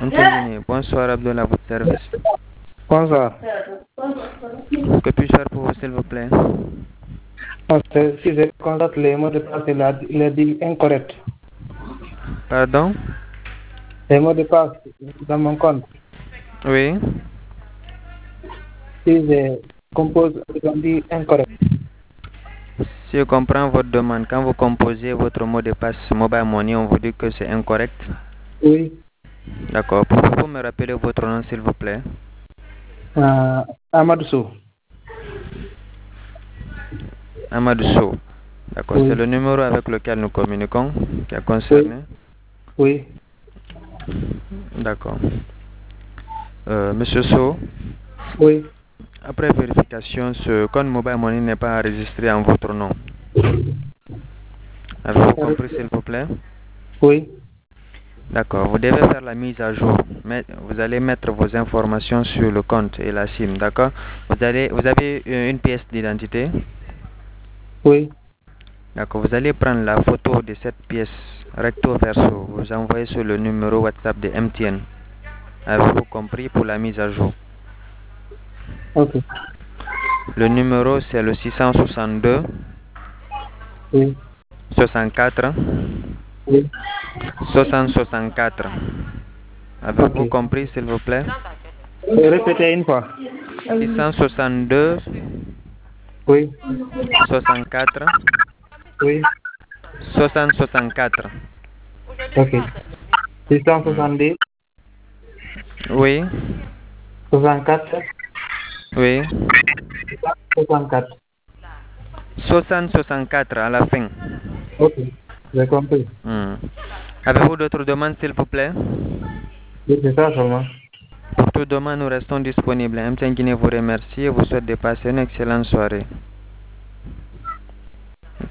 Anthony, bonsoir Abdullah à votre service. Bonsoir. Que puis-je faire pour vous, s'il vous plaît? Si je constate les mots de passe, il a dit incorrect. Pardon? Les mots de passe dans mon compte. Oui. Si je compose, il a dit incorrect. Si je comprends votre demande, quand vous composez votre mot de passe Mobile Money, on vous dit que c'est incorrect? Oui. D'accord. Pouvez-vous me rappeler votre nom, s'il vous plaît? Amadou Sow. Amadou Sow. D'accord. Oui. C'est le numéro avec lequel nous communiquons qui est concerné? Oui. D'accord. Monsieur Sow? Oui. Après vérification, ce compte Mobile Money n'est pas enregistré en votre nom. Avez-vous compris, s'il vous plaît? Oui. D'accord. Vous devez faire la mise à jour. Mais vous allez mettre vos informations sur le compte et la SIM, d'accord? Vous avez une pièce d'identité? Oui. D'accord. Vous allez prendre la photo de cette pièce recto verso. Vous envoyez sur le numéro WhatsApp de MTN. Avez-vous compris pour la mise à jour? Ok. Le numéro, c'est le 662 Oui. 64 Oui. 64. Avez-vous Ok. compris, s'il vous plaît? Répétez une fois. 662 Oui. 64 Oui. 64. Ok. 670, Oui, 64, oui. 64. 64 à la fin. Ok. J'ai compris. Avez-vous d'autres demandes, s'il vous plaît? Oui, c'est ça seulement. Pour toute demande, nous restons disponibles. MTN Guinée vous remercie et vous souhaite de passer une excellente soirée.